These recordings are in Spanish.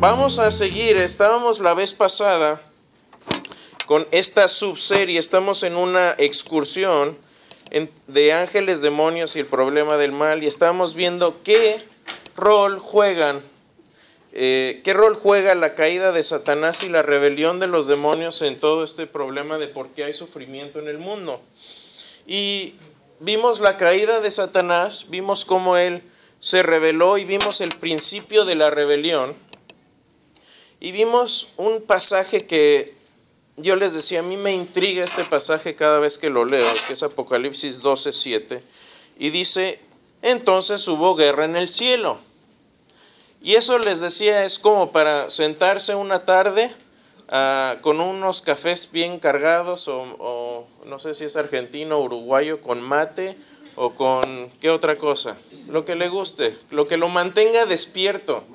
vamos a seguir. Estábamos la vez pasada con esta subserie. Estamos en una excursión de ángeles, demonios y el problema del mal. Y estamos viendo qué rol juega la caída de Satanás y la rebelión de los demonios en todo este problema de por qué hay sufrimiento en el mundo. Y vimos la caída de Satanás, vimos cómo él se rebeló y vimos el principio de la rebelión. Y vimos un pasaje que yo les decía, a mí me intriga este pasaje cada vez que lo leo, que es Apocalipsis 12:7, y dice, entonces hubo guerra en el cielo. Y eso les decía, es como para sentarse una tarde con unos cafés bien cargados, o no sé si es argentino o uruguayo, con mate o con qué otra cosa, lo que le guste, lo que lo mantenga despierto.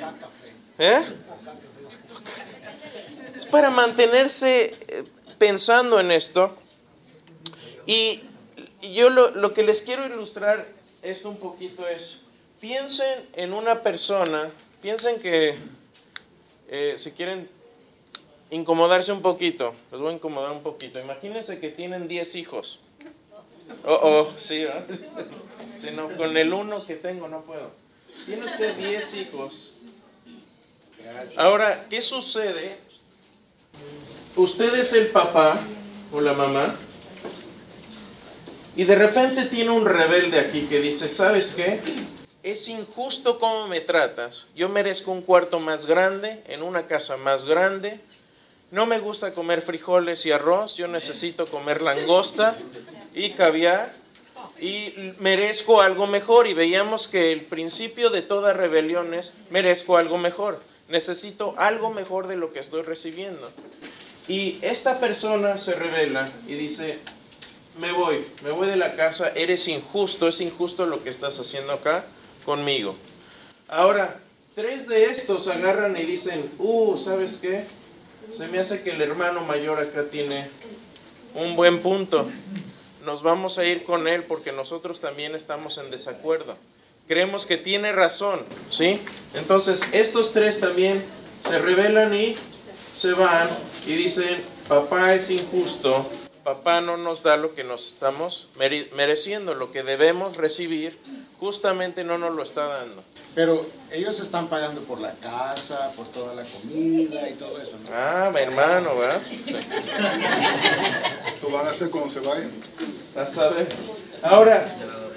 Es para mantenerse pensando en esto. Y yo lo que les quiero ilustrar esto un poquito es, piensen en una persona, piensen que si quieren incomodarse un poquito, los voy a incomodar un poquito. Imagínense que tienen 10 hijos. Sí, ¿no? Sí, no, con el uno que tengo no puedo. Tiene usted 10 hijos. Ahora, ¿qué sucede? Usted es el papá o la mamá y de repente tiene un rebelde aquí que dice, ¿sabes qué? Es injusto cómo me tratas. Yo merezco un cuarto más grande, en una casa más grande. No me gusta comer frijoles y arroz. Yo necesito comer langosta y caviar. Y merezco algo mejor. Y veíamos que el principio de toda rebelión es, merezco algo mejor. Necesito algo mejor de lo que estoy recibiendo. Y esta persona se rebela y dice, me voy de la casa, eres injusto, es injusto lo que estás haciendo acá conmigo. Ahora, 3 de estos agarran y dicen, ¿sabes qué? Se me hace que el hermano mayor acá tiene un buen punto. Nos vamos a ir con él porque nosotros también estamos en desacuerdo. Creemos que tiene razón, ¿sí? Entonces, estos 3 también se rebelan y se van y dicen, papá es injusto, papá no nos da lo que nos estamos mereciendo, lo que debemos recibir, justamente no nos lo está dando. Pero ellos están pagando por la casa, por toda la comida y todo eso, ¿no? Mi hermano, ¿verdad? Sí. ¿Lo van a hacer cuando se vayan? Vas a ver. Ahora,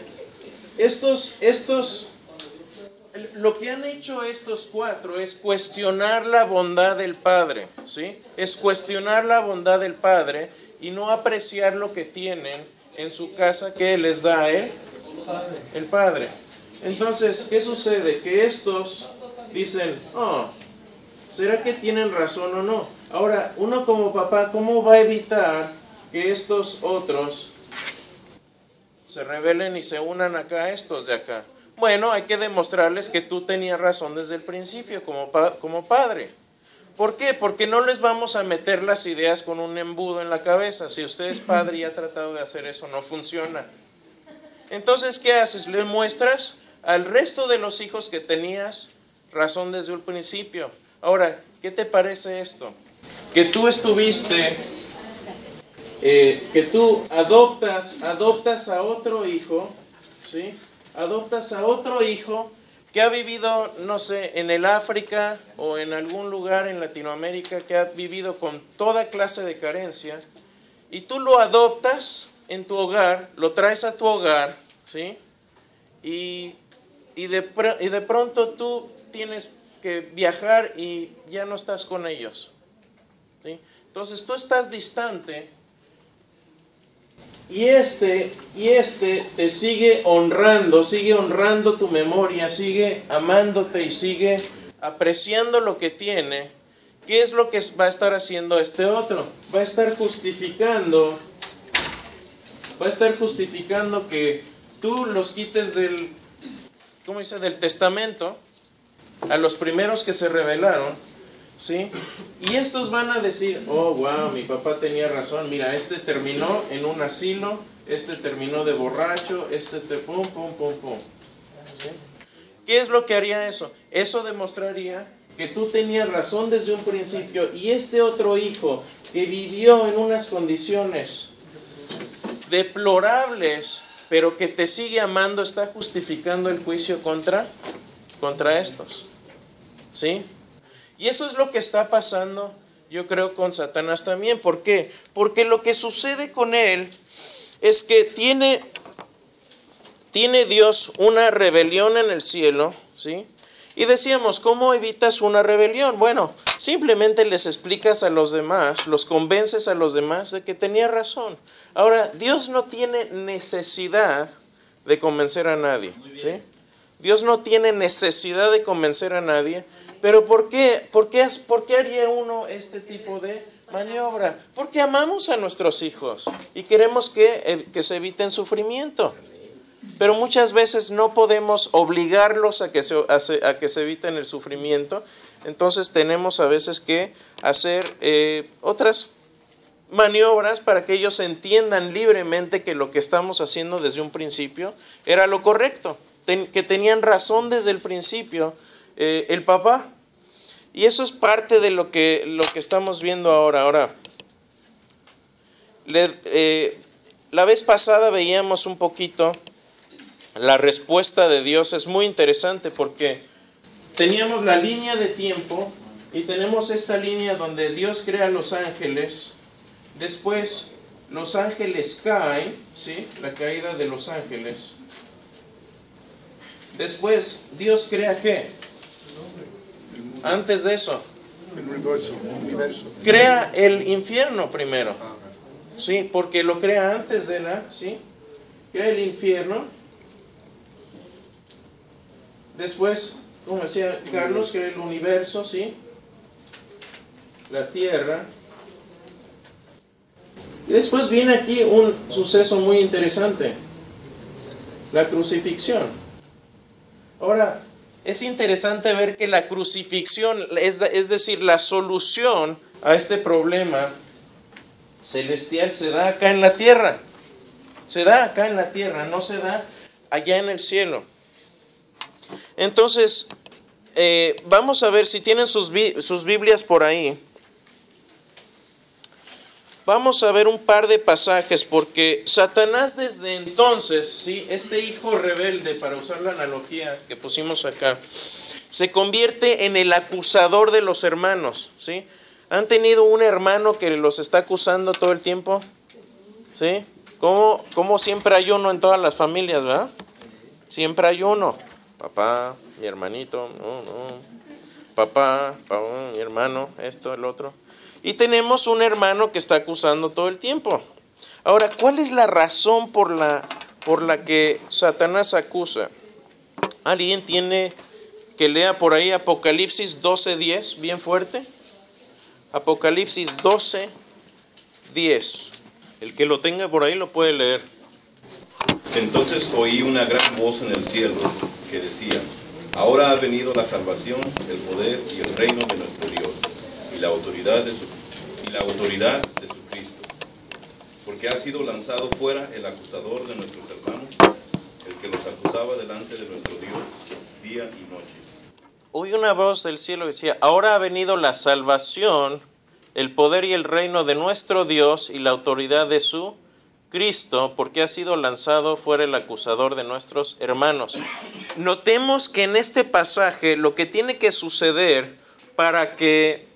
lo que han hecho estos 4 es cuestionar la bondad del Padre, ¿sí? Es cuestionar la bondad del Padre y no apreciar lo que tienen en su casa que les da el Padre. Entonces, ¿qué sucede? Que estos dicen, ¿será que tienen razón o no? Ahora, uno como papá, ¿cómo va a evitar que estos otros se rebelen y se unan acá a estos de acá? Bueno, hay que demostrarles que tú tenías razón desde el principio como padre. ¿Por qué? Porque no les vamos a meter las ideas con un embudo en la cabeza. Si usted es padre y ha tratado de hacer eso, no funciona. Entonces, ¿qué haces? Le muestras al resto de los hijos que tenías razón desde el principio. Ahora, ¿qué te parece esto? Que tú estuviste, que tú adoptas a otro hijo, ¿sí? Adoptas a otro hijo que ha vivido, no sé, en el África o en algún lugar en Latinoamérica, que ha vivido con toda clase de carencia, y tú lo adoptas en tu hogar, lo traes a tu hogar, ¿sí? Y de pronto tú tienes que viajar y ya no estás con ellos, ¿sí? Entonces tú estás distante. Y este te sigue honrando tu memoria, sigue amándote y sigue apreciando lo que tiene. ¿Qué es lo que va a estar haciendo este otro? Va a estar justificando que tú los quites del testamento a los primeros que se rebelaron, ¿sí? Y estos van a decir, wow, mi papá tenía razón, mira, este terminó en un asilo, este terminó de borracho, pum. ¿Sí? ¿Qué es lo que haría eso? Eso demostraría que tú tenías razón desde un principio y este otro hijo que vivió en unas condiciones deplorables, pero que te sigue amando, está justificando el juicio contra estos? ¿Sí? Y eso es lo que está pasando, yo creo, con Satanás también. ¿Por qué? Porque lo que sucede con él es que tiene Dios una rebelión en el cielo, ¿sí? Y decíamos, ¿cómo evitas una rebelión? Bueno, simplemente les explicas a los demás, los convences a los demás de que tenía razón. Ahora, Dios no tiene necesidad de convencer a nadie, ¿sí? Dios no tiene necesidad de convencer a nadie, pero ¿por qué haría uno este tipo de maniobra? Porque amamos a nuestros hijos y queremos que se eviten sufrimiento. Pero muchas veces no podemos obligarlos a que se eviten el sufrimiento. Entonces tenemos a veces que hacer otras maniobras para que ellos entiendan libremente que lo que estamos haciendo desde un principio era lo correcto, que tenían razón desde el principio el papá. Y eso es parte de lo que estamos viendo ahora. Ahora, la vez pasada veíamos un poquito la respuesta de Dios. Es muy interesante porque teníamos la línea de tiempo y tenemos esta línea donde Dios crea los ángeles. Después los ángeles caen, ¿sí? La caída de los ángeles. Después Dios crea ¿qué? Antes de eso, El universo. crea el infierno primero, ¿sí? Porque lo crea antes de ¿sí? Crea el infierno. Después, como decía Carlos, crea el universo, ¿sí? La tierra. Y después viene aquí un suceso muy interesante, la crucifixión. Ahora, es interesante ver que la crucifixión, es decir, la solución a este problema celestial se da acá en la tierra. Se da acá en la tierra, no se da allá en el cielo. Entonces, vamos a ver si tienen sus Biblias por ahí. Vamos a ver un par de pasajes, porque Satanás desde entonces, ¿sí? Este hijo rebelde, para usar la analogía que pusimos acá, se convierte en el acusador de los hermanos, ¿sí? ¿Han tenido un hermano que los está acusando todo el tiempo? ¿Sí? Como siempre hay uno en todas las familias, ¿verdad? Siempre hay uno. Papá, mi hermanito, papá, mi hermano, esto, el otro. Y tenemos un hermano que está acusando todo el tiempo. Ahora, ¿cuál es la razón por la que Satanás acusa? ¿Alguien tiene que lea por ahí Apocalipsis 12:10, bien fuerte? Apocalipsis 12:10. El que lo tenga por ahí lo puede leer. Entonces oí una gran voz en el cielo que decía: ahora ha venido la salvación, el poder y el reino de nuestro Dios, y la autoridad de su Cristo, porque ha sido lanzado fuera el acusador de nuestros hermanos, el que los acusaba delante de nuestro Dios día y noche. Oí una voz del cielo que decía: ahora ha venido la salvación, el poder y el reino de nuestro Dios y la autoridad de su Cristo, porque ha sido lanzado fuera el acusador de nuestros hermanos. Notemos que en este pasaje lo que tiene que suceder para que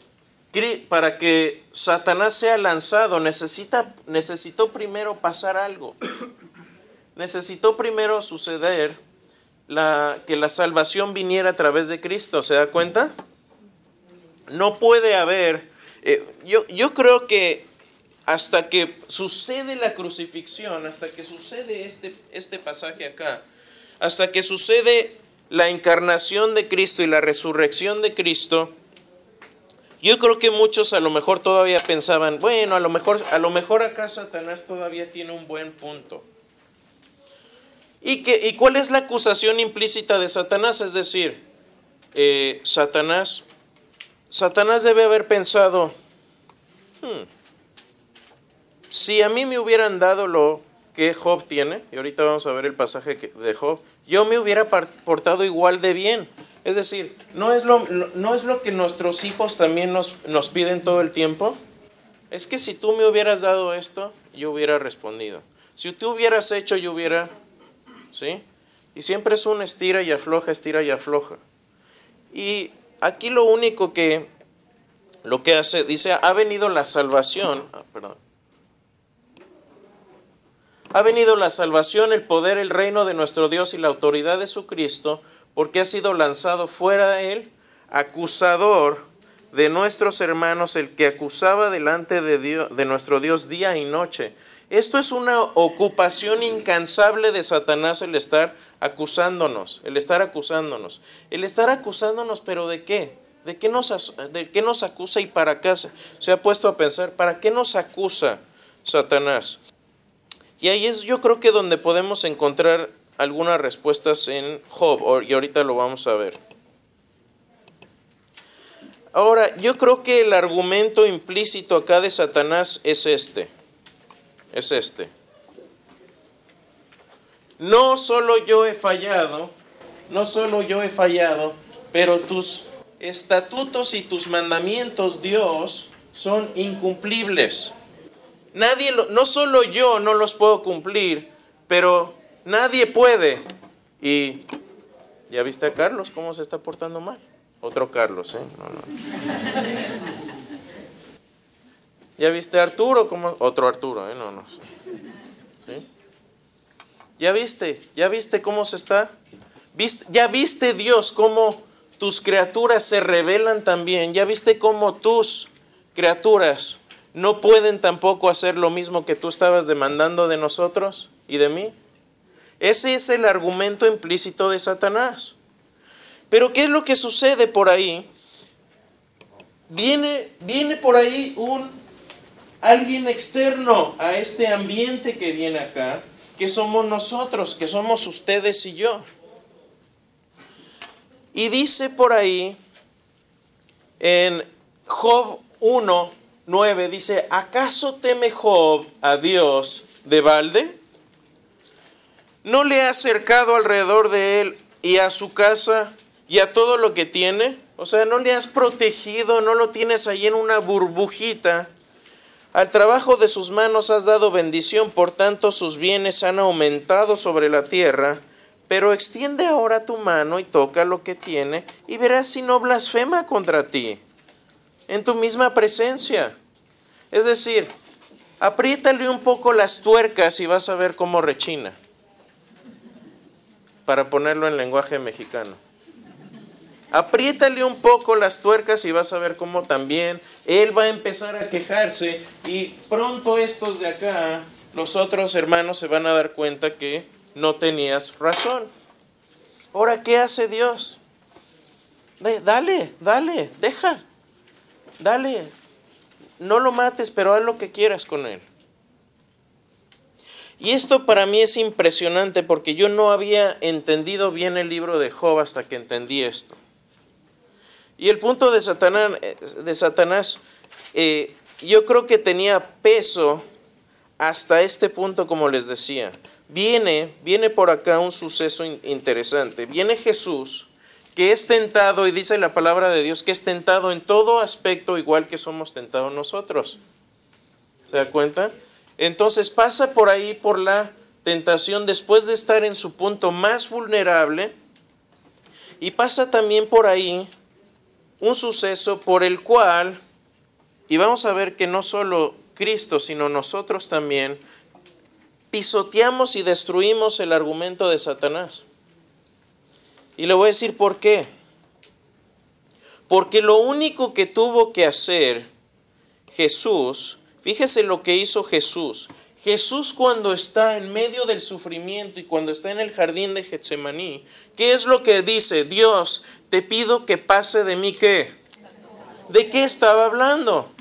Satanás sea lanzado, necesitó primero pasar algo. Necesitó primero suceder que la salvación viniera a través de Cristo. ¿Se da cuenta? No puede haber... yo creo que hasta que sucede la crucifixión, hasta que sucede este pasaje acá, hasta que sucede la encarnación de Cristo y la resurrección de Cristo, yo creo que muchos a lo mejor todavía pensaban, bueno, a lo mejor acá Satanás todavía tiene un buen punto. ¿Y cuál es la acusación implícita de Satanás? Es decir, Satanás debe haber pensado, si a mí me hubieran dado lo que Job tiene, y ahorita vamos a ver el pasaje de Job, yo me hubiera portado igual de bien. Es decir, ¿no es lo que nuestros hijos también nos piden todo el tiempo? Es que si tú me hubieras dado esto, yo hubiera respondido. Si tú hubieras hecho, yo hubiera, ¿sí? Y siempre es un estira y afloja, estira y afloja. Y aquí lo que hace, dice, ha venido la salvación, Ha venido la salvación, el poder, el reino de nuestro Dios y la autoridad de su Cristo, porque ha sido lanzado fuera de él, acusador de nuestros hermanos, el que acusaba delante de Dios, de nuestro Dios día y noche. Esto es una ocupación incansable de Satanás, el estar acusándonos, pero ¿de qué? ¿De qué nos acusa y para qué? Se ha puesto a pensar, ¿para qué nos acusa Satanás? Y ahí es, yo creo que donde podemos encontrar algunas respuestas en Job, y ahorita lo vamos a ver. Ahora, yo creo que el argumento implícito acá de Satanás es este. No solo yo he fallado, pero tus estatutos y tus mandamientos, Dios, son incumplibles. No solo yo no los puedo cumplir, pero nadie puede. Y ya viste a Carlos cómo se está portando mal. Otro Carlos, No. Ya viste a Arturo cómo otro Arturo, ¿Sí? Ya viste cómo se está. Ya viste, Dios, cómo tus criaturas se rebelan también. Ya viste cómo tus criaturas no pueden tampoco hacer lo mismo que tú estabas demandando de nosotros y de mí. Ese es el argumento implícito de Satanás. Pero ¿qué es lo que sucede por ahí? Viene por ahí alguien externo a este ambiente que viene acá, que somos nosotros, que somos ustedes y yo. Y dice por ahí en Job 1:9, dice, ¿acaso teme Job a Dios de balde? ¿No le ha cercado alrededor de él y a su casa y a todo lo que tiene? O sea, ¿no le has protegido? ¿No lo tienes ahí en una burbujita? Al trabajo de sus manos has dado bendición, por tanto sus bienes han aumentado sobre la tierra. Pero extiende ahora tu mano y toca lo que tiene y verás si no blasfema contra ti en tu misma presencia. Es decir, apriétale un poco las tuercas y vas a ver cómo rechina. Para ponerlo en lenguaje mexicano. Apriétale un poco las tuercas y vas a ver cómo también él va a empezar a quejarse y pronto estos de acá, los otros hermanos, se van a dar cuenta que no tenías razón. Ahora, ¿qué hace Dios? Dale, deja. Dale. No lo mates, pero haz lo que quieras con él. Y esto para mí es impresionante porque yo no había entendido bien el libro de Job hasta que entendí esto. Y el punto de Satanás, yo creo que tenía peso hasta este punto, como les decía. Viene por acá un suceso interesante. Viene Jesús, que es tentado, y dice la palabra de Dios, que es tentado en todo aspecto, igual que somos tentados nosotros. ¿Se da cuenta? Entonces pasa por ahí, por la tentación, después de estar en su punto más vulnerable, y pasa también por ahí un suceso por el cual, y vamos a ver que no solo Cristo, sino nosotros también, pisoteamos y destruimos el argumento de Satanás. Y le voy a decir por qué. Porque lo único que tuvo que hacer Jesús, fíjese lo que hizo Jesús. Jesús, cuando está en medio del sufrimiento y cuando está en el jardín de Getsemaní, ¿qué es lo que dice? Dios, te pido que pase de mí, ¿qué? ¿De qué estaba hablando?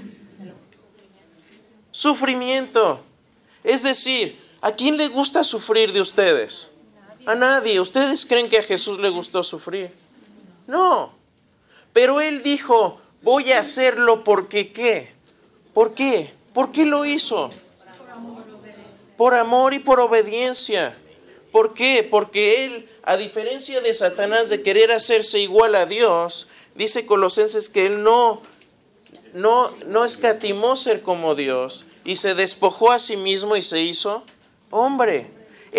Sufrimiento. Es decir, ¿a quién le gusta sufrir de ustedes? A nadie. ¿Ustedes creen que a Jesús le gustó sufrir? No. Pero Él dijo, voy a hacerlo porque ¿qué? ¿Por qué? ¿Por qué lo hizo? Por amor y por obediencia. ¿Por qué? Porque él, a diferencia de Satanás de querer hacerse igual a Dios, dice Colosenses que él no escatimó ser como Dios y se despojó a sí mismo y se hizo hombre.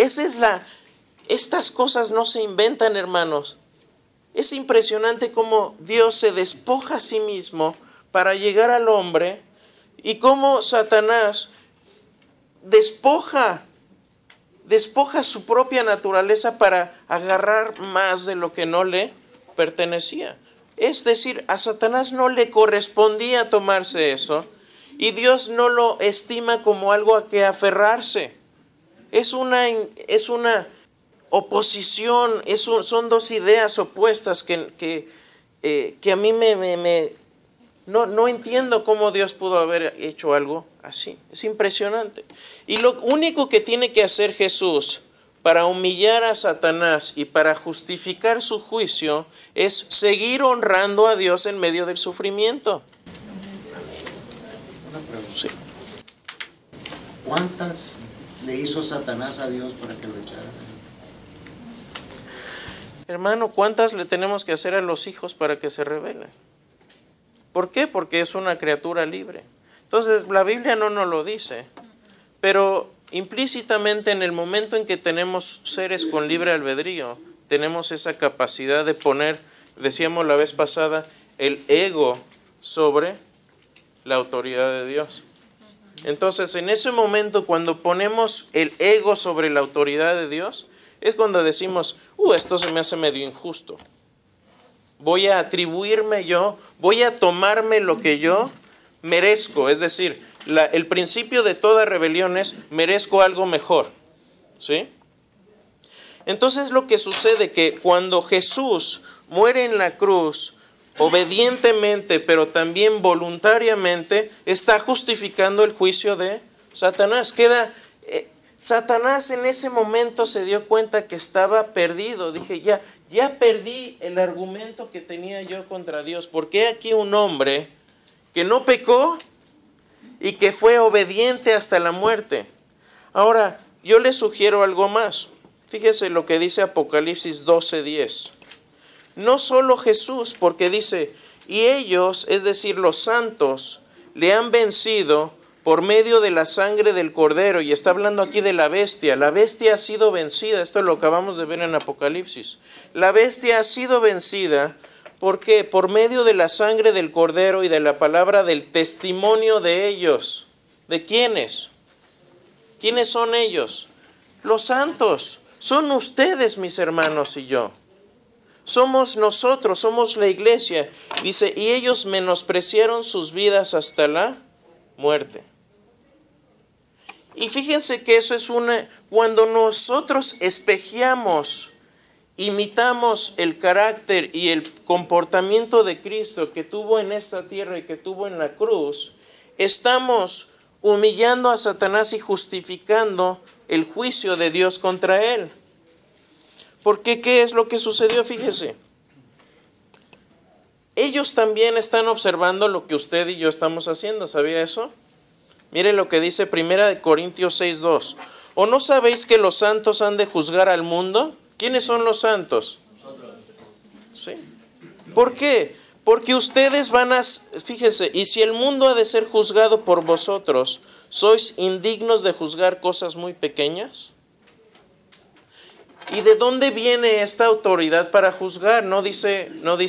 Estas cosas no se inventan, hermanos. Es impresionante cómo Dios se despoja a sí mismo para llegar al hombre y cómo Satanás despoja su propia naturaleza para agarrar más de lo que no le pertenecía. Es decir, a Satanás no le correspondía tomarse eso y Dios no lo estima como algo a que aferrarse. Es una oposición, son dos ideas opuestas que a mí no entiendo cómo Dios pudo haber hecho algo así. Es impresionante. Y lo único que tiene que hacer Jesús para humillar a Satanás y para justificar su juicio es seguir honrando a Dios en medio del sufrimiento. Una pregunta. Sí. ¿Cuántas le hizo Satanás a Dios para que lo echaran? Hermano, ¿cuántas le tenemos que hacer a los hijos para que se rebelen? ¿Por qué? Porque es una criatura libre. Entonces, la Biblia no nos lo dice, pero implícitamente en el momento en que tenemos seres con libre albedrío, tenemos esa capacidad de poner, decíamos la vez pasada, el ego sobre la autoridad de Dios. Entonces, en ese momento, cuando ponemos el ego sobre la autoridad de Dios, es cuando decimos, esto se me hace medio injusto. Voy a atribuirme yo, voy a tomarme lo que yo merezco. Es decir, el principio de toda rebelión es, merezco algo mejor. ¿Sí? Entonces lo que sucede que cuando Jesús muere en la cruz, obedientemente, pero también voluntariamente, está justificando el juicio de Satanás. Satanás en ese momento se dio cuenta que estaba perdido. Dije, ya perdí el argumento que tenía yo contra Dios, porque aquí un hombre que no pecó y que fue obediente hasta la muerte. Ahora, yo le sugiero algo más. Fíjese lo que dice Apocalipsis 12:10. No solo Jesús, porque dice, y ellos, es decir, los santos, le han vencido por medio de la sangre del Cordero, y está hablando aquí de la bestia. La bestia ha sido vencida, esto lo acabamos de ver en Apocalipsis. La bestia ha sido vencida, ¿por qué? Por medio de la sangre del Cordero y de la palabra del testimonio de ellos. ¿De quiénes? ¿Quiénes son ellos? Los santos. Son ustedes, mis hermanos, y yo. Somos nosotros, somos la iglesia. Dice, y ellos menospreciaron sus vidas hasta la muerte. Y fíjense que eso es cuando nosotros espejeamos, imitamos el carácter y el comportamiento de Cristo que tuvo en esta tierra y que tuvo en la cruz, estamos humillando a Satanás y justificando el juicio de Dios contra él. Porque ¿qué es lo que sucedió? Fíjese. Ellos también están observando lo que usted y yo estamos haciendo. ¿Sabía eso? Mire lo que dice 1 Corintios 6:2. ¿O no sabéis que los santos han de juzgar al mundo? ¿Quiénes son los santos? Nosotros. ¿Sí? ¿Por qué? Porque ustedes fíjese, y si el mundo ha de ser juzgado por vosotros, ¿sois indignos de juzgar cosas muy pequeñas? ¿Y de dónde viene esta autoridad para juzgar? ¿No dice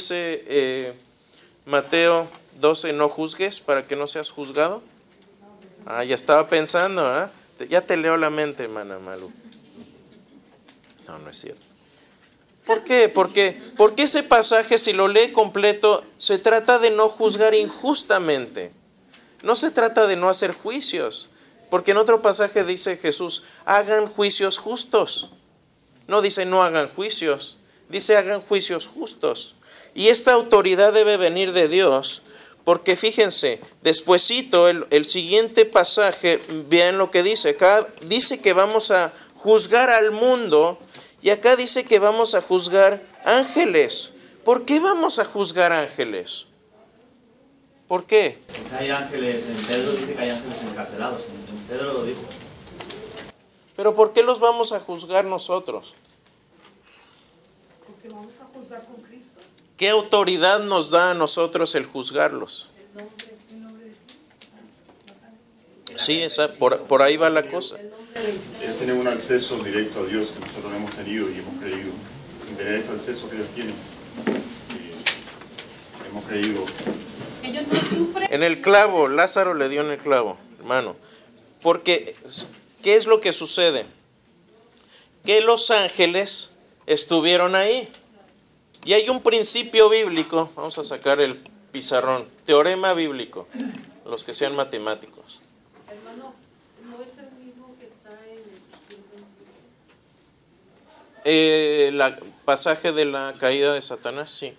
Mateo 12, no juzgues para que no seas juzgado? Ya estaba pensando, ya te leo la mente, hermana Malu. No es cierto. ¿Por qué? Porque ese pasaje, si lo lee completo, se trata de no juzgar injustamente. No se trata de no hacer juicios. Porque en otro pasaje dice Jesús, hagan juicios justos. No dice no hagan juicios, dice hagan juicios justos. Y esta autoridad debe venir de Dios, porque fíjense, despuesito el siguiente pasaje, vean lo que dice. Acá dice que vamos a juzgar al mundo, y acá dice que vamos a juzgar ángeles. ¿Por qué vamos a juzgar ángeles? ¿Por qué? Porque hay ángeles, en Pedro dice que hay ángeles encarcelados, en Pedro lo dice. Pero ¿por qué los vamos a juzgar nosotros? Porque vamos a juzgar con Cristo. ¿Qué autoridad nos da a nosotros el juzgarlos? El nombre de Cristo. Sí, por ahí va la cosa. Ellos tienen un acceso directo a Dios que nosotros no hemos tenido y hemos creído. Sin tener ese acceso que ellos tienen, hemos creído. Ellos no sufren. En el clavo, Lázaro le dio en el clavo, hermano. Porque, ¿qué es lo que sucede? Que los ángeles estuvieron ahí. Y hay un principio bíblico, vamos a sacar el pizarrón, teorema bíblico, los que sean matemáticos. Hermano, no es el mismo que está en Ezequiel 21. El pasaje de la caída de Satanás, sí.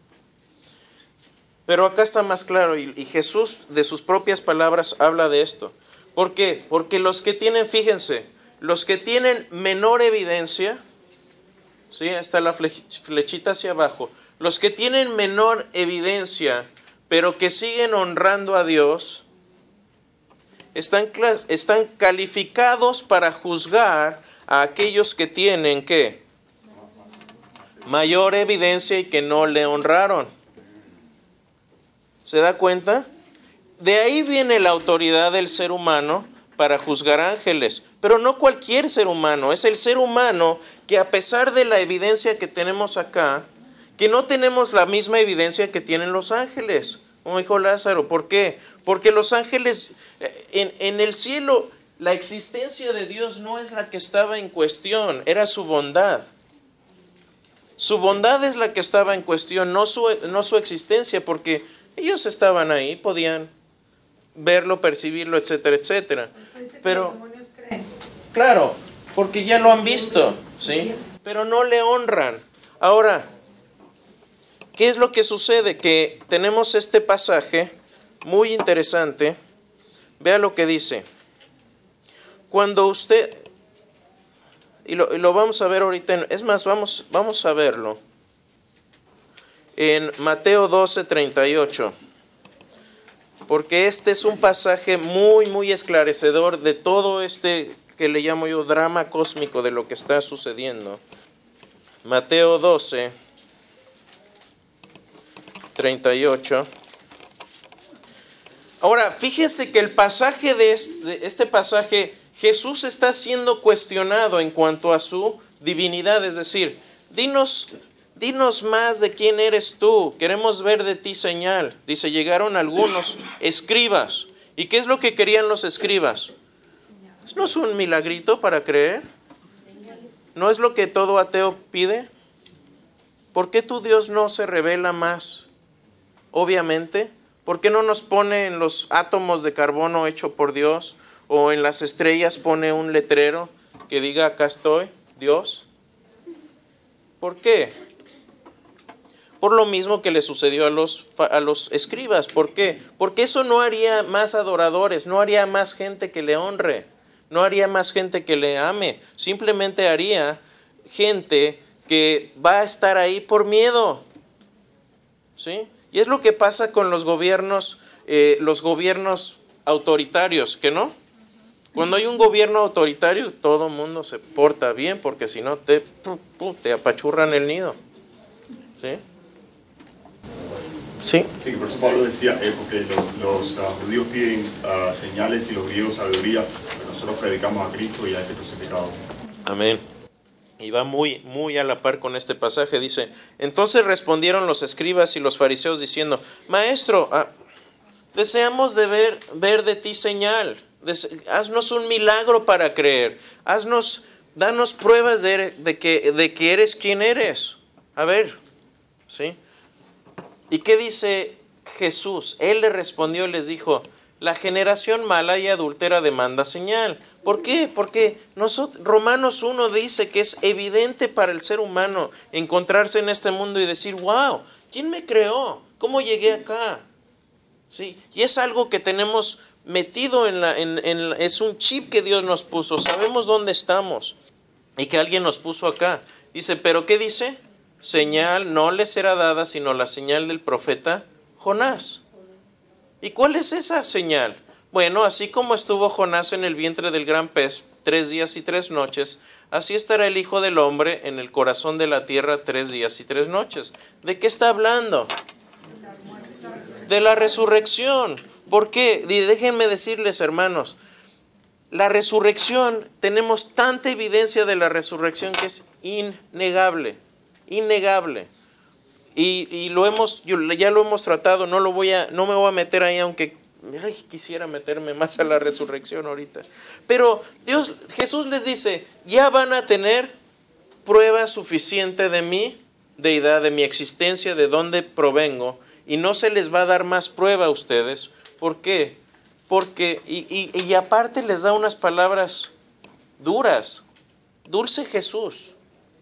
Pero acá está más claro, y Jesús de sus propias palabras habla de esto. ¿Por qué? Porque los que tienen, fíjense, los que tienen menor evidencia, ¿sí? Está la flechita hacia abajo, los que tienen menor evidencia, pero que siguen honrando a Dios, están calificados para juzgar a aquellos que tienen, ¿qué? Mayor evidencia y que no le honraron. ¿Se da cuenta? De ahí viene la autoridad del ser humano para juzgar ángeles, pero no cualquier ser humano, es el ser humano que a pesar de la evidencia que tenemos acá, que no tenemos la misma evidencia que tienen los ángeles, como dijo Lázaro. ¿Por qué? Porque los ángeles, en el cielo, la existencia de Dios no es la que estaba en cuestión, era su bondad. Su bondad es la que estaba en cuestión, no su existencia, porque ellos estaban ahí, podían verlo, percibirlo, etcétera, etcétera. Pero, claro, porque ya lo han visto, ¿sí? Pero no le honran. Ahora, ¿qué es lo que sucede? Que tenemos este pasaje muy interesante. Vea lo que dice. Cuando usted, y lo vamos a ver ahorita, es más, vamos a verlo. En Mateo 12:38. Porque este es un pasaje muy, muy esclarecedor de todo este que le llamo yo drama cósmico de lo que está sucediendo. Mateo 12:38. Ahora, fíjense que el pasaje de este pasaje, Jesús está siendo cuestionado en cuanto a su divinidad, es decir, dinos más de quién eres tú, queremos ver de ti señal. Dice, llegaron algunos escribas. ¿Y qué es lo que querían los escribas? ¿No es un milagrito para creer? ¿No es lo que todo ateo pide? ¿Por qué tu Dios no se revela más? Obviamente, ¿por qué no nos pone en los átomos de carbono hecho por Dios? O en las estrellas pone un letrero que diga, acá estoy, Dios. ¿Por qué? Por lo mismo que le sucedió a los escribas. ¿Por qué? Porque eso no haría más adoradores, no haría más gente que le honre, no haría más gente que le ame. Simplemente haría gente que va a estar ahí por miedo. ¿Sí? Y es lo que pasa con los gobiernos autoritarios, ¿que no? Cuando hay un gobierno autoritario, todo el mundo se porta bien, porque si no te apachurran el nido. ¿Sí? Sí. Sí, por eso Pablo decía, porque los judíos piden señales y los griegos sabiduría, pero nosotros predicamos a Cristo y a este crucificado. Amén. Y va muy, muy a la par con este pasaje. Dice, entonces respondieron los escribas y los fariseos diciendo, Maestro, deseamos ver de ti señal. Haznos un milagro para creer. Danos pruebas de que eres quien eres. A ver, ¿sí? ¿Y qué dice Jesús? Él le respondió y les dijo, la generación mala y adúltera demanda señal. ¿Por qué? Porque Romanos 1 dice que es evidente para el ser humano encontrarse en este mundo y decir, wow, ¿quién me creó? ¿Cómo llegué acá? ¿Sí? Y es algo que tenemos metido es un chip que Dios nos puso. Sabemos dónde estamos y que alguien nos puso acá. Dice, ¿pero qué dice? Señal no les será dada sino la señal del profeta Jonás. ¿Y cuál es esa señal? Bueno, así como estuvo Jonás en el vientre del gran pez 3 días y 3 noches, así estará el Hijo del Hombre en el corazón de la tierra 3 días y 3 noches. ¿De qué está hablando? De la resurrección. ¿Por qué? Déjenme decirles, hermanos, la resurrección, tenemos tanta evidencia de la resurrección que es innegable, innegable. Y ya lo hemos tratado, no me voy a meter ahí, aunque quisiera meterme más a la resurrección ahorita. Pero Jesús les dice, ya van a tener prueba suficiente de mi deidad, de mi existencia, de dónde provengo, y no se les va a dar más prueba a ustedes. ¿Por qué? Porque, y aparte les da unas palabras duras. Dulce Jesús.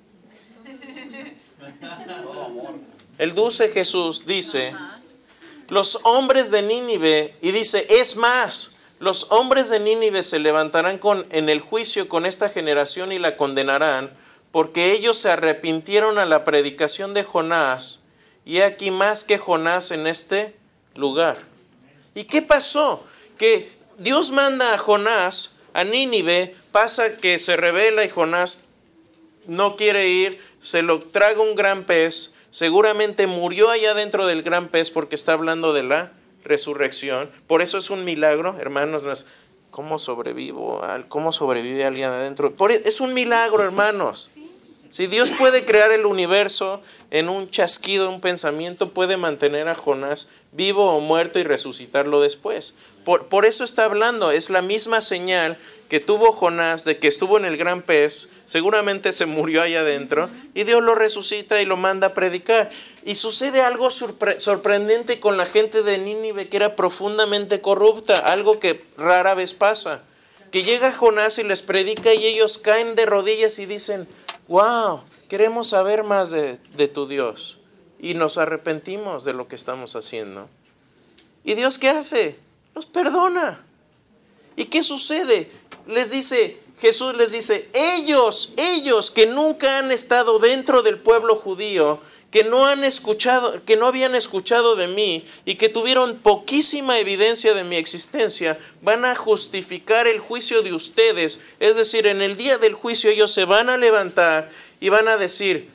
El dulce Jesús dice, los hombres de Nínive, y dice, es más, los hombres de Nínive se levantarán en el juicio con esta generación y la condenarán, porque ellos se arrepintieron a la predicación de Jonás, y aquí más que Jonás en este lugar. ¿Y qué pasó? Que Dios manda a Jonás a Nínive, pasa que se rebela y Jonás no quiere ir, se lo traga un gran pez, seguramente murió allá dentro del gran pez porque está hablando de la resurrección. Por eso es un milagro, hermanos. ¿Cómo sobrevive alguien adentro? Es un milagro, hermanos. Si Dios puede crear el universo en un chasquido, un pensamiento, puede mantener a Jonás vivo o muerto y resucitarlo después. Por eso está hablando, es la misma señal que tuvo Jonás de que estuvo en el gran pez, seguramente se murió allá adentro, y Dios lo resucita y lo manda a predicar. Y sucede algo sorprendente con la gente de Nínive, que era profundamente corrupta, algo que rara vez pasa. Que llega Jonás y les predica y ellos caen de rodillas y dicen, wow, queremos saber más de tu Dios. Y nos arrepentimos de lo que estamos haciendo. ¿Y Dios qué hace? Los perdona. ¿Y qué sucede? Jesús les dice, ellos que nunca han estado dentro del pueblo judío, que no habían escuchado de mí y que tuvieron poquísima evidencia de mi existencia, van a justificar el juicio de ustedes. Es decir, en el día del juicio ellos se van a levantar y van a decir,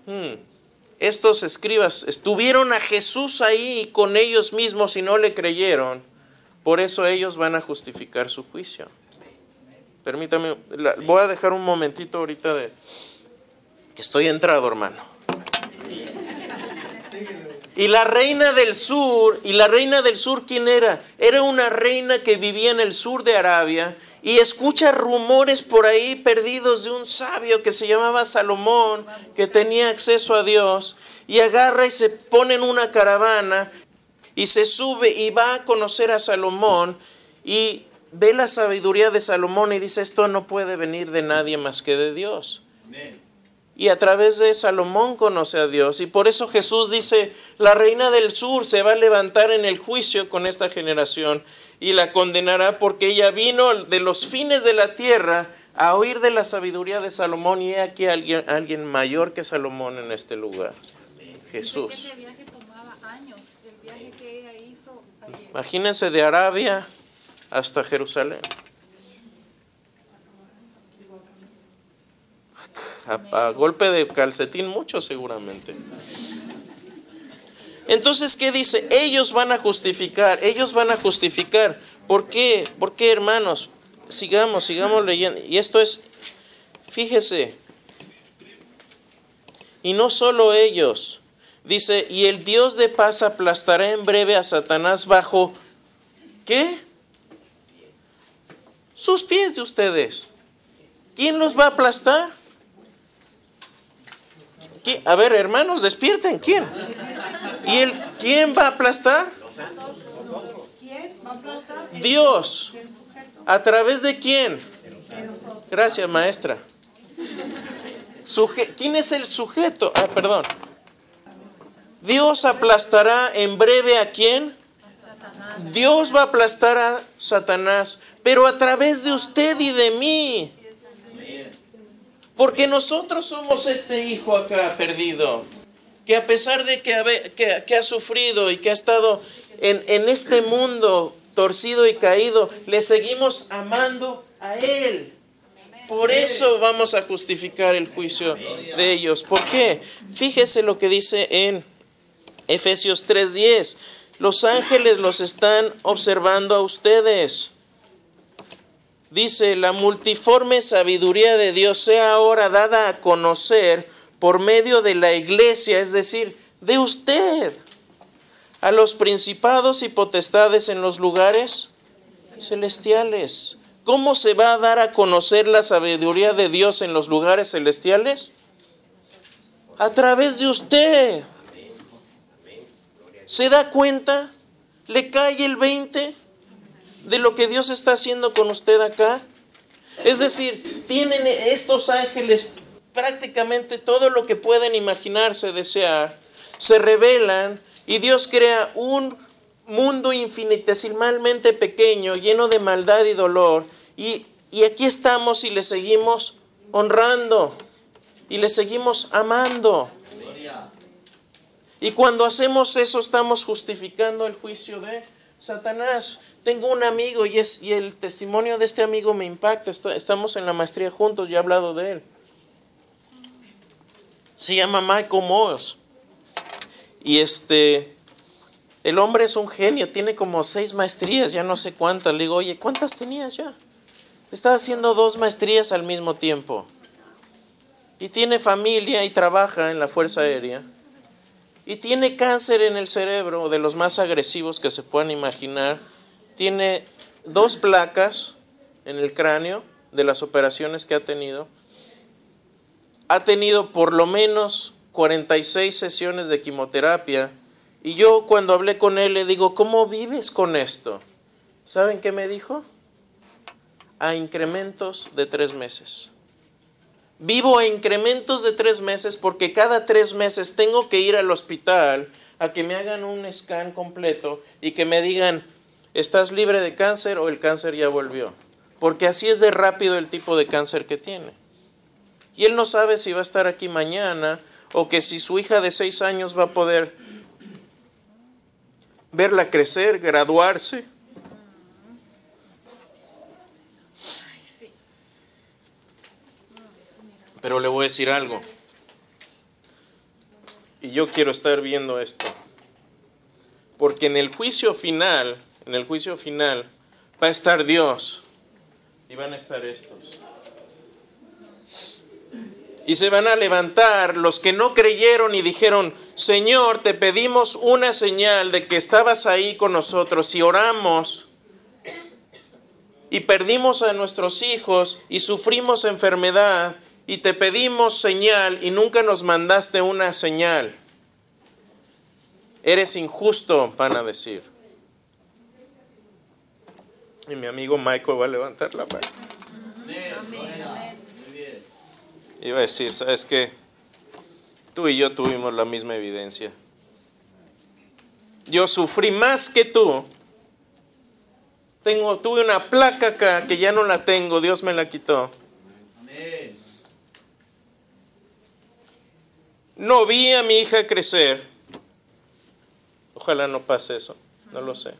estos escribas estuvieron a Jesús ahí con ellos mismos y no le creyeron. Por eso ellos van a justificar su juicio. Permítame, voy a dejar un momentito ahorita que estoy entrado, hermano. Y la reina del sur, ¿quién era? Era una reina que vivía en el sur de Arabia y escucha rumores por ahí perdidos de un sabio que se llamaba Salomón, que tenía acceso a Dios, y agarra y se pone en una caravana y se sube y va a conocer a Salomón y ve la sabiduría de Salomón y dice, esto no puede venir de nadie más que de Dios. Amén. Y a través de Salomón conoce a Dios. Y por eso Jesús dice, la reina del sur se va a levantar en el juicio con esta generación y la condenará porque ella vino de los fines de la tierra a oír de la sabiduría de Salomón, y he aquí alguien mayor que Salomón en este lugar. Jesús. Ese viaje tomaba años, el viaje que ella hizo ayer. Imagínense, de Arabia hasta Jerusalén. A golpe de calcetín mucho seguramente. Entonces, ¿qué dice? Ellos van a justificar. ¿Por qué? ¿Por qué, hermanos? Sigamos leyendo. Y esto es, fíjese, y no solo ellos. Dice, y el Dios de paz aplastará en breve a Satanás bajo, ¿qué? Sus pies de ustedes. ¿Quién los va a aplastar? A ver, hermanos, despierten. ¿Quién? ¿Quién va a aplastar? Dios. ¿A través de quién? Gracias, maestra. ¿Quién es el sujeto? Perdón. Dios aplastará en breve ¿a quién? Dios va a aplastar a Satanás, pero a través de usted y de mí. Porque nosotros somos este hijo acá perdido, que a pesar de que ha sufrido y que ha estado en este mundo torcido y caído, le seguimos amando a Él. Por eso vamos a justificar el juicio de ellos. ¿Por qué? Fíjese lo que dice en Efesios 3:10. Los ángeles los están observando a ustedes. Dice, la multiforme sabiduría de Dios sea ahora dada a conocer por medio de la iglesia, es decir, de usted, a los principados y potestades en los lugares celestiales. ¿Cómo se va a dar a conocer la sabiduría de Dios en los lugares celestiales? A través de usted. ¿Se da cuenta? ¿Le cae el 20 de lo que Dios está haciendo con usted acá? Es decir, tienen estos ángeles prácticamente todo lo que pueden imaginarse, desear, se revelan y Dios crea un mundo infinitesimalmente pequeño, lleno de maldad y dolor, y aquí estamos y le seguimos honrando y le seguimos amando. Y cuando hacemos eso estamos justificando el juicio de Satanás. Tengo un amigo y el testimonio de este amigo me impacta. Estamos en la maestría juntos, ya he hablado de él. Se llama Michael Moores. Y el hombre es un genio, tiene como 6 maestrías, ya no sé cuántas. Le digo, oye, ¿cuántas tenías ya? Está haciendo 2 maestrías al mismo tiempo. Y tiene familia y trabaja en la Fuerza Aérea. Y tiene cáncer en el cerebro, de los más agresivos que se puedan imaginar. Tiene 2 placas en el cráneo de las operaciones que ha tenido. Ha tenido por lo menos 46 sesiones de quimioterapia. Y yo cuando hablé con él le digo, ¿cómo vives con esto? ¿Saben qué me dijo? A incrementos de 3 meses. Vivo a incrementos de 3 meses porque cada 3 meses tengo que ir al hospital a que me hagan un scan completo y que me digan, ¿estás libre de cáncer o el cáncer ya volvió? Porque así es de rápido el tipo de cáncer que tiene. Y él no sabe si va a estar aquí mañana o que si su hija de 6 años va a poder verla crecer, graduarse. Pero le voy a decir algo. Y yo quiero estar viendo esto. Porque en el juicio final va a estar Dios y van a estar estos. Y se van a levantar los que no creyeron y dijeron, Señor, te pedimos una señal de que estabas ahí con nosotros y oramos y perdimos a nuestros hijos y sufrimos enfermedad y te pedimos señal y nunca nos mandaste una señal. Eres injusto, van a decir. Y mi amigo Michael va a levantar la mano. Y va a decir, ¿sabes qué? Tú y yo tuvimos la misma evidencia. Yo sufrí más que tú. Tuve una placa acá que ya no la tengo, Dios me la quitó. No vi a mi hija crecer. Ojalá no pase eso, no lo sé.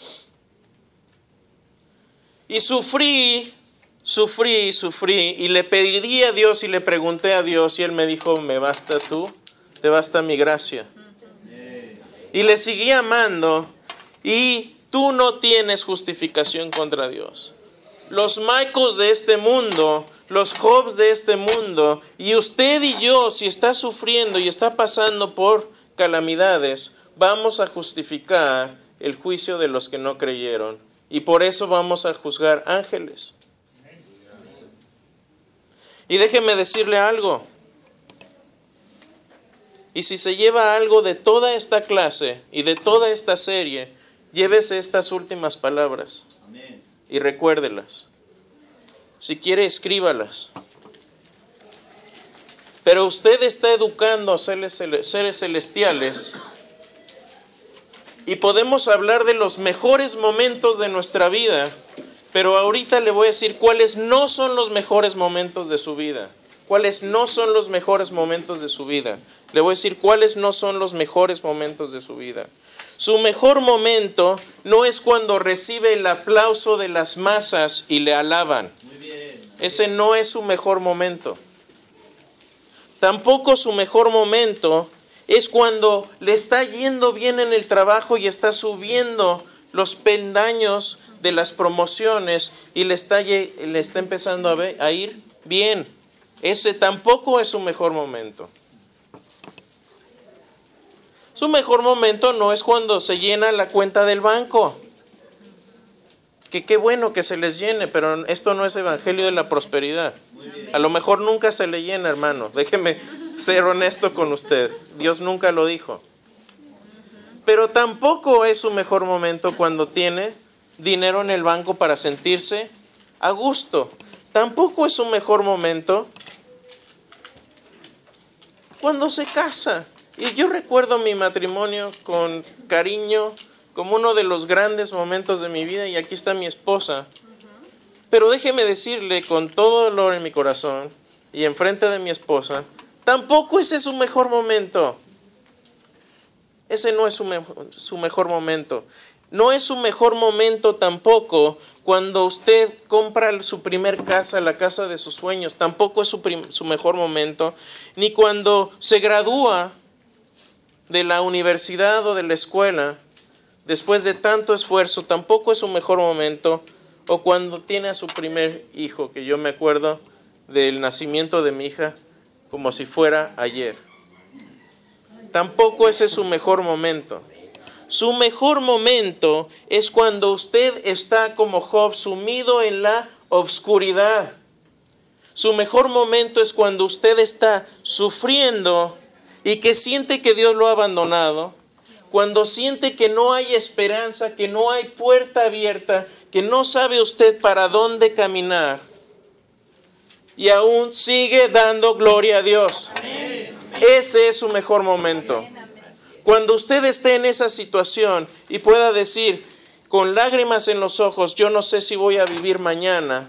Y sufrí y le pedí a Dios y le pregunté a Dios y Él me dijo, ¿me basta tú? ¿Te basta mi gracia? Y le seguí amando y tú no tienes justificación contra Dios. Los Michaels de este mundo, los Jobs de este mundo, y usted y yo, si está sufriendo y está pasando por calamidades, vamos a justificar el juicio de los que no creyeron. Y por eso vamos a juzgar ángeles. Y déjeme decirle algo. Y si se lleva algo de toda esta clase y de toda esta serie, llévese estas últimas palabras. Amén. Y recuérdelas. Si quiere, escríbalas. Pero usted está educando a seres celestiales. Y podemos hablar de los mejores momentos de nuestra vida. Pero ahorita le voy a decir cuáles no son los mejores momentos de su vida. Cuáles no son los mejores momentos de su vida. Le voy a decir cuáles no son los mejores momentos de su vida. Su mejor momento no es cuando recibe el aplauso de las masas y le alaban. Muy bien. Ese no es su mejor momento. Tampoco su mejor momento es cuando le está yendo bien en el trabajo y está subiendo los peldaños de las promociones y le está empezando a ir bien. Ese tampoco es su mejor momento. Su mejor momento no es cuando se llena la cuenta del banco. Que qué bueno que se les llene, pero esto no es evangelio de la prosperidad. A lo mejor nunca se le llena, hermano. Déjeme ser honesto con usted. Dios nunca lo dijo. Pero tampoco es su mejor momento cuando tiene dinero en el banco para sentirse a gusto. Tampoco es su mejor momento cuando se casa. Y yo recuerdo mi matrimonio con cariño, como uno de los grandes momentos de mi vida, y aquí está mi esposa. Pero déjeme decirle con todo dolor en mi corazón y enfrente de mi esposa, tampoco ese es su mejor momento. Ese no es su mejor momento. No es su mejor momento tampoco cuando usted compra su primer casa, la casa de sus sueños. Tampoco es su mejor momento. Ni cuando se gradúa de la universidad o de la escuela, después de tanto esfuerzo, tampoco es su mejor momento. O cuando tiene a su primer hijo, que yo me acuerdo del nacimiento de mi hija como si fuera ayer. Tampoco ese es su mejor momento. Su mejor momento es cuando usted está como Job, sumido en la obscuridad. Su mejor momento es cuando usted está sufriendo y que siente que Dios lo ha abandonado. Cuando siente que no hay esperanza, que no hay puerta abierta, que no sabe usted para dónde caminar. Y aún sigue dando gloria a Dios. Amén. Ese es su mejor momento. Cuando usted esté en esa situación y pueda decir con lágrimas en los ojos, yo no sé si voy a vivir mañana.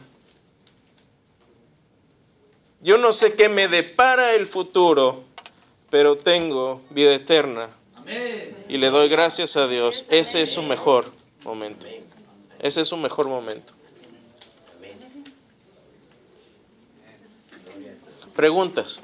Yo no sé qué me depara el futuro, pero tengo vida eterna. Amén. Y le doy gracias a Dios. Ese es su mejor momento. Ese es su mejor momento. Preguntas.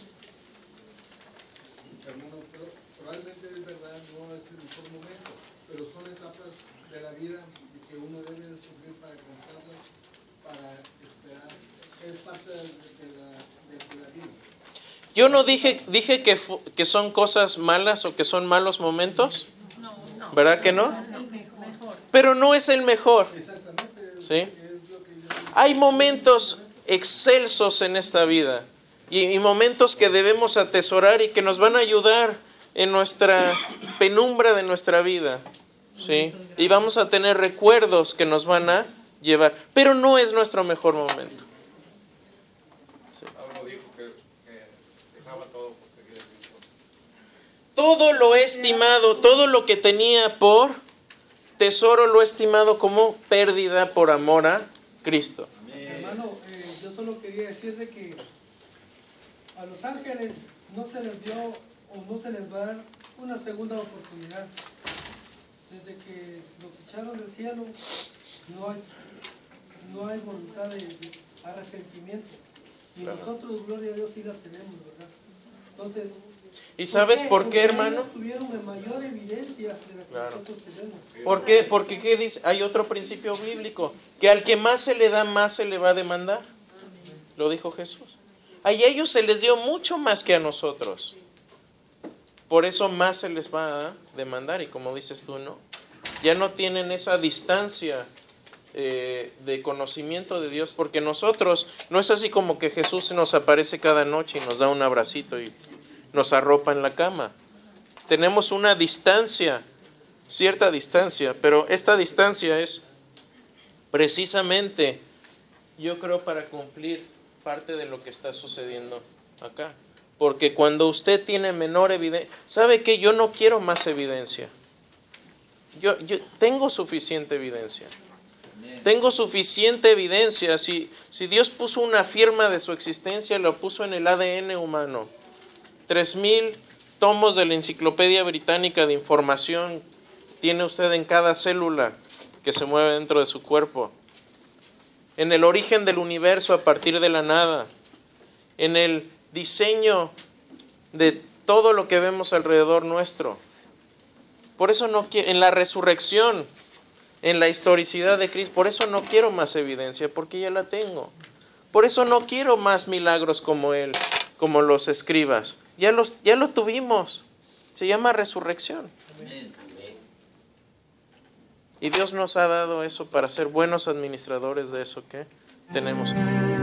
Hermano, probablemente es verdad, no es el mejor momento, pero son etapas de la vida que uno debe sufrir para alcanzarlas, para esperar. Es parte de la vida. Yo no dije que son cosas malas o que son malos momentos. No. ¿Verdad que no? Pero no es el mejor. Exactamente. ¿Sí? Hay momentos excelsos en esta vida y momentos que debemos atesorar y que nos van a ayudar en nuestra penumbra de nuestra vida. ¿Sí? Y vamos a tener recuerdos que nos van a llevar, pero no es nuestro mejor momento. Sí. Todo lo he estimado, todo lo que tenía por tesoro lo he estimado como pérdida por amor a Cristo. Hermano, yo solo quería decir de que a los ángeles no se les dio o no se les va a dar una segunda oportunidad. Desde que los echaron del cielo no hay voluntad de arrepentimiento. Y claro, nosotros, gloria a Dios, sí la tenemos, ¿verdad? Entonces, ¿y sabes por qué, hermano? Ellos tuvieron una mayor evidencia de la que claro, nosotros tenemos. ¿Por qué? Porque ¿qué dice? Hay otro principio bíblico, que al que más se le da, más se le va a demandar. Lo dijo Jesús. A ellos se les dio mucho más que a nosotros. Por eso más se les va a demandar. Y como dices tú, ¿no? Ya no tienen esa distancia de conocimiento de Dios. Porque nosotros, no es así como que Jesús nos aparece cada noche y nos da un abracito y nos arropa en la cama. Tenemos una distancia, cierta distancia, pero esta distancia es precisamente, yo creo, para cumplir parte de lo que está sucediendo acá. Porque cuando usted tiene menor evidencia, ¿sabe qué? Yo no quiero más evidencia. Yo tengo suficiente evidencia. Tengo suficiente evidencia. Si Dios puso una firma de su existencia, lo puso en el ADN humano. 3,000 tomos de la Enciclopedia Británica de información tiene usted en cada célula que se mueve dentro de su cuerpo. en el origen del universo a partir de la nada, en el diseño de todo lo que vemos alrededor nuestro. Por eso no quiero, en la resurrección, en la historicidad de Cristo, por eso no quiero más evidencia, porque ya la tengo. Por eso no quiero más milagros como Él, como los escribas. Ya lo tuvimos. Se llama resurrección. Y Dios nos ha dado eso para ser buenos administradores de eso que tenemos.